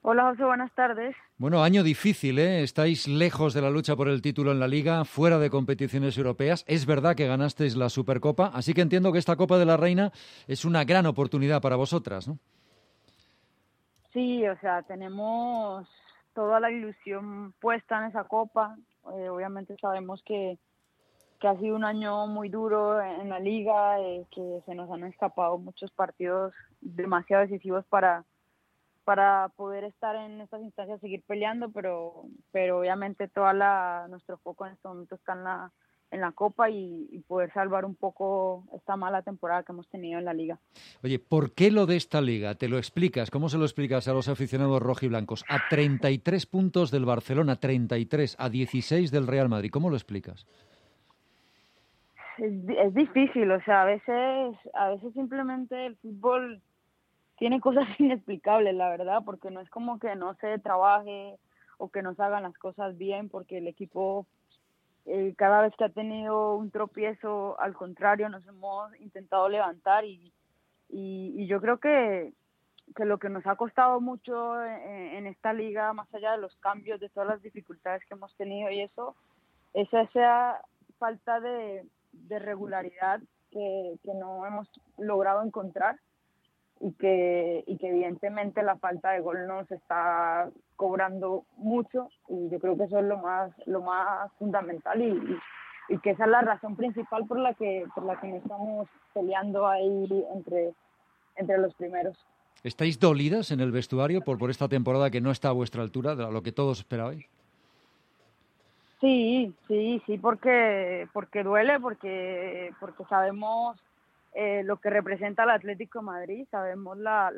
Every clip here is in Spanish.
Hola José, buenas tardes. Bueno, año difícil, ¿eh? Estáis lejos de la lucha por el título en la Liga, fuera de competiciones europeas. Es verdad que ganasteis la Supercopa, así que entiendo que esta Copa de la Reina es una gran oportunidad para vosotras, ¿no? Sí, o sea, tenemos toda la ilusión puesta en esa copa. Obviamente sabemos que ha sido un año muy duro en la liga, que se nos han escapado muchos partidos demasiado decisivos para poder estar en estas instancias, seguir peleando, pero obviamente nuestro foco en este momento está en la copa y poder salvar un poco esta mala temporada que hemos tenido en la liga. Oye, ¿por qué lo de esta Liga? ¿Te lo explicas? ¿Cómo se lo explicas a los aficionados rojiblancos? A 33 puntos del Barcelona, 33, a 16 del Real Madrid. ¿Cómo lo explicas? Es difícil, o sea, a veces simplemente el fútbol tiene cosas inexplicables, la verdad, porque no es como que no se trabaje o que no se hagan las cosas bien, porque el equipo cada vez que ha tenido un tropiezo, al contrario, nos hemos intentado levantar y yo creo que lo que nos ha costado mucho en esta liga, más allá de los cambios, de todas las dificultades que hemos tenido y eso, es esa falta de regularidad que no hemos logrado encontrar y que evidentemente la falta de gol nos está cobrando mucho y yo creo que eso es lo más fundamental y que esa es la razón principal por la que no estamos peleando ahí entre los primeros. ¿Estáis dolidas en el vestuario por esta temporada que no está a vuestra altura, de lo que todos esperabais? Sí, sí, sí, porque duele, porque sabemos lo que representa el Atlético de Madrid, sabemos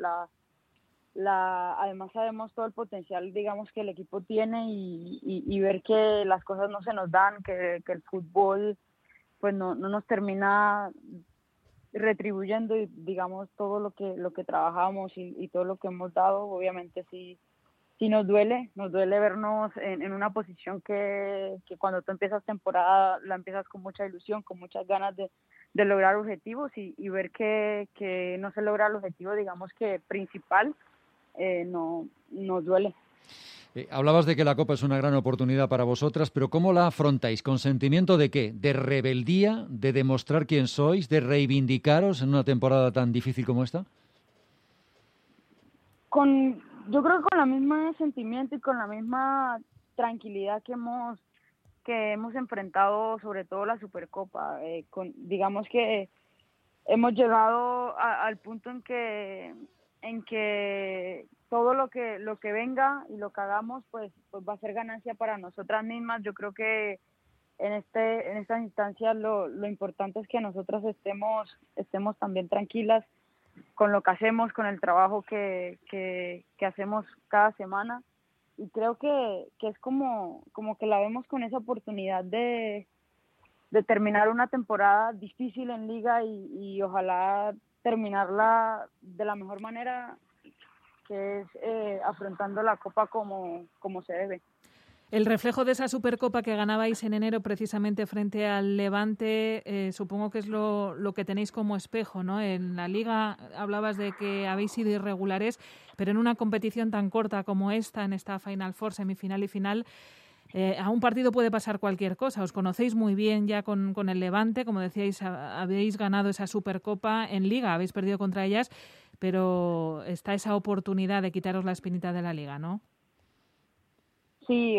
además sabemos todo el potencial, digamos, que el equipo tiene y ver que las cosas no se nos dan, que el fútbol pues no nos termina retribuyendo y digamos todo lo que trabajamos y todo lo que hemos dado, obviamente sí nos duele vernos en una posición que cuando tú empiezas temporada la empiezas con mucha ilusión, con muchas ganas de lograr objetivos y ver que no se logra el objetivo, digamos que principal, no nos duele. Hablabas de que la Copa es una gran oportunidad para vosotras, pero ¿cómo la afrontáis? ¿Con sentimiento de qué? ¿De rebeldía? ¿De demostrar quién sois? ¿De reivindicaros en una temporada tan difícil como esta? Yo creo que con la misma sentimiento y con la misma tranquilidad que hemos enfrentado sobre todo la Supercopa, digamos que hemos llegado al punto en que todo lo que venga y lo que hagamos pues va a ser ganancia para nosotras mismas. Yo creo que en estas instancias lo importante es que nosotras estemos también tranquilas con lo que hacemos, con el trabajo que hacemos cada semana y creo que es como que la vemos con esa oportunidad de terminar una temporada difícil en liga y ojalá terminarla de la mejor manera, que es afrontando la copa como se debe. El reflejo de esa Supercopa que ganabais en enero precisamente frente al Levante, supongo que es lo que tenéis como espejo, ¿no? En la Liga hablabas de que habéis sido irregulares, pero en una competición tan corta como esta, en esta Final Four, semifinal y final, a un partido puede pasar cualquier cosa. Os conocéis muy bien ya con el Levante, como decíais, habéis ganado esa Supercopa en Liga, habéis perdido contra ellas, pero está esa oportunidad de quitaros la espinita de la Liga, ¿no? Sí,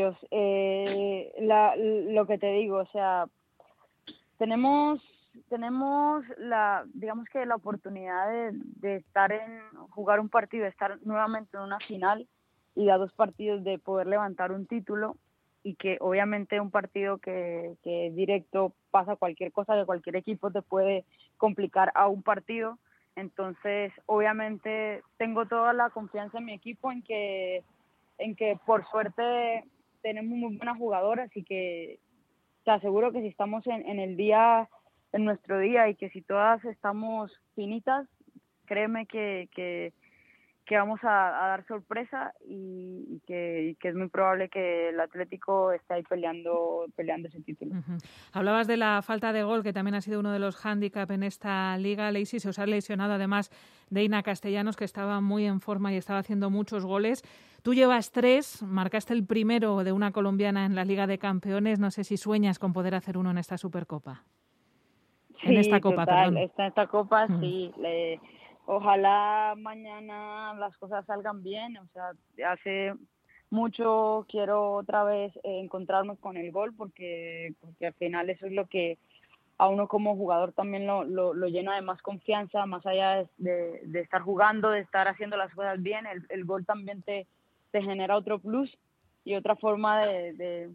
lo que te digo, o sea, tenemos digamos que la oportunidad de estar jugar un partido, de estar nuevamente en una final y a 2 partidos de poder levantar un título y que obviamente un partido que directo pasa cualquier cosa, de cualquier equipo te puede complicar a un partido. Entonces, obviamente tengo toda la confianza en mi equipo en que por suerte tenemos muy buenas jugadoras y que te aseguro que si estamos en nuestro día y que si todas estamos finitas, créeme que vamos a dar sorpresa y que es muy probable que el Atlético esté ahí peleando ese título. Uh-huh. Hablabas de la falta de gol, que también ha sido uno de los hándicaps en esta liga. Leisy, se os ha lesionado además Deina Castellanos, que estaba muy en forma y estaba haciendo muchos goles. Tú llevas 3, marcaste el primero de una colombiana en la Liga de Campeones. No sé si sueñas con poder hacer uno en esta Supercopa. Sí, En esta Copa, total. perdón. En esta Copa, sí. Ojalá mañana las cosas salgan bien. O sea, hace mucho quiero otra vez encontrarme con el gol porque al final eso es lo que a uno como jugador también lo llena de más confianza, más allá de estar jugando, de estar haciendo las cosas bien. El gol también te genera otro plus y otra forma de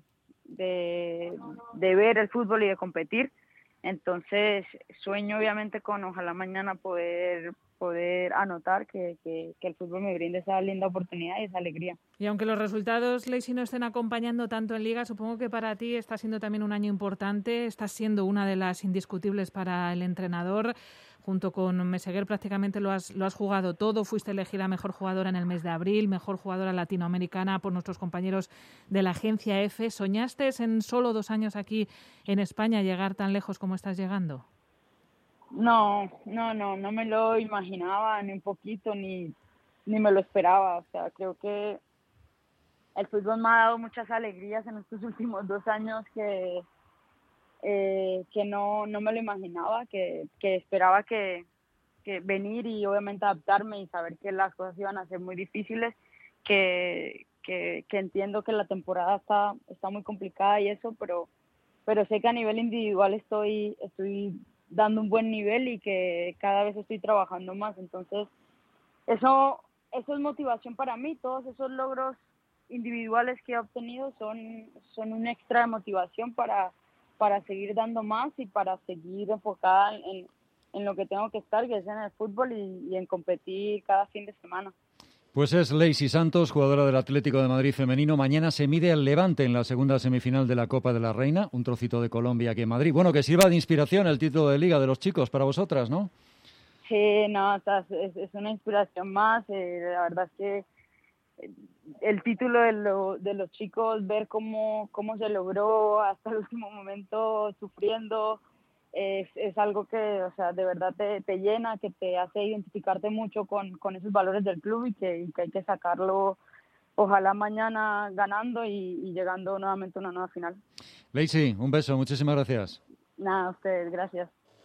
ver el fútbol y de competir. Entonces sueño obviamente con ojalá mañana poder anotar que el fútbol me brinde esa linda oportunidad y esa alegría. Y aunque los resultados, Leisy, no estén acompañando tanto en Liga, supongo que para ti está siendo también un año importante, estás siendo una de las indiscutibles para el entrenador. Junto con Meseguer prácticamente lo has jugado todo, fuiste elegida mejor jugadora en el mes de abril, mejor jugadora latinoamericana por nuestros compañeros de la agencia EFE. ¿Soñaste en solo 2 años aquí en España llegar tan lejos como estás llegando? No me lo imaginaba ni un poquito, ni me lo esperaba. O sea, creo que el fútbol me ha dado muchas alegrías en estos últimos 2 años que no me lo imaginaba, que esperaba que venir y obviamente adaptarme y saber que las cosas iban a ser muy difíciles, que entiendo que la temporada está muy complicada y eso, pero sé que a nivel individual estoy dando un buen nivel y que cada vez estoy trabajando más. Entonces eso es motivación para mí. Todos esos logros individuales que he obtenido son un extra de motivación para seguir dando más y para seguir enfocada en lo que tengo que estar, que es en el fútbol y en competir cada fin de semana. Pues es Leisy Santos, jugadora del Atlético de Madrid femenino. Mañana se mide al Levante en la segunda semifinal de la Copa de la Reina, un trocito de Colombia aquí en Madrid. Bueno, que sirva de inspiración el título de Liga de los chicos para vosotras, ¿no? Sí, no, o sea, es una inspiración más. La verdad es que el título de los chicos, ver cómo se logró hasta el último momento sufriendo, es algo que, o sea, de verdad te llena, que te hace identificarte mucho con esos valores del club y que hay que sacarlo, ojalá mañana ganando y llegando nuevamente a una nueva final. Leisy, un beso, muchísimas gracias. Nada, a ustedes, gracias.